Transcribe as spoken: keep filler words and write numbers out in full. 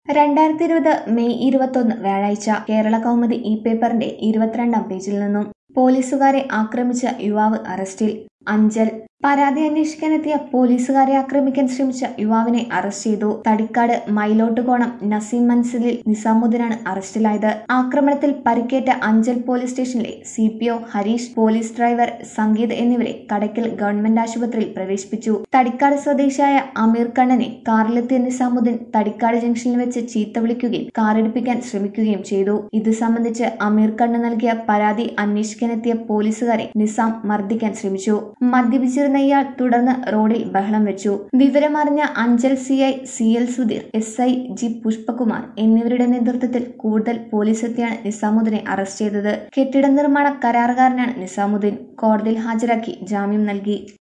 രണ്ടായിരത്തി ഇരുപത് മെയ് ഇരുപത്തൊന്ന് വ്യാഴാഴ്ച കേരള കൗമുദി ഇ പേപ്പറിന്റെ ഇരുപത്തിരണ്ടാം പേജിൽ നിന്നും പോലീസുകാരെ ആക്രമിച്ച യുവാവ് അറസ്റ്റിൽ. അഞ്ചൽ പരാതി അന്വേഷിക്കാനെത്തിയ പോലീസുകാരെ ആക്രമിക്കാൻ ശ്രമിച്ച യുവാവിനെ അറസ്റ്റ് ചെയ്തു. തടിക്കാട് മയിലോട്ടുകോണം നസീം മൻസിലിൽ നിസാമുദ്ദീനാണ് അറസ്റ്റിലായത്. ആക്രമണത്തിൽ പരിക്കേറ്റ അഞ്ചൽ പോലീസ് സ്റ്റേഷനിലെ C P O Harish, police driver Sangeeth എന്നിവരെ കടയ്ക്കൽ ഗവൺമെന്റ് ആശുപത്രിയിൽ പ്രവേശിപ്പിച്ചു. തടിക്കാട് സ്വദേശിയായ അമീർ കണ്ണനെ കാറിലെത്തിയ നിസാമുദ്ദീൻ തടിക്കാട് ജംഗ്ഷനിൽ വെച്ച് ചീത്ത വിളിക്കുകയും കാറിടിപ്പിക്കാൻ ശ്രമിക്കുകയും ചെയ്തു. ഇത് സംബന്ധിച്ച് അമീർ കണ്ണ് നൽകിയ പരാതി അന്വേഷിക്കാനെത്തിയ പോലീസുകാരെ നിസാം മർദ്ദിക്കാൻ ശ്രമിച്ചു. മദ്യപിച്ചിരുന്ന ഇയാൾ തുടർന്ന് റോഡിൽ ബഹളം വെച്ചു. വിവരമറിഞ്ഞ Anchal C I C L Sudheer, S I G Pushpakumar എന്നിവരുടെ നേതൃത്വത്തിൽ കൂടുതൽ പോലീസ് എത്തിയാണ് നിസാമുദ്ദീനെ അറസ്റ്റ് ചെയ്തത്. കെട്ടിട നിർമ്മാണ കരാറുകാരനാണ് നിസാമുദ്ദീൻ. കോടതിയിൽ ഹാജരാക്കി ജാമ്യം നൽകി.